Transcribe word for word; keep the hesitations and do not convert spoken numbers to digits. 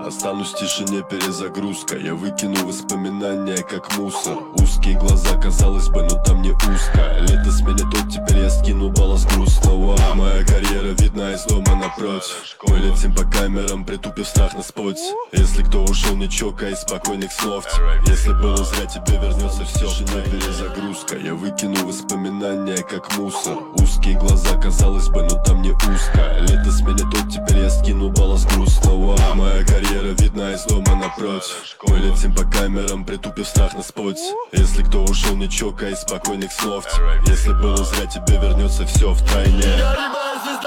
Останусь в тишине, перезагрузка. Я выкину воспоминания, как мусор. Узкие глаза, казалось бы, но там не узко. Лето сменит тот, теперь я скину балласт грустного. Моя карьера видна из дома напротив. Мы летим по камерам, притупив страх на споте. Если кто ушел, не чокай, спокойных снов. Если было зря, тебе вернется все. Тишине, перезагрузка. Я выкину воспоминания, как мусор. Узкие глаза, казалось бы, но там не узко. Лето сменит тот, теперь я скину балласт грустного. Моя карьера видна из дома напротив. Мы летим по камерам, притупив страх на споте. Если кто ушел, не чокай, спокойных снов. Если было зря, тебе вернется все втройне.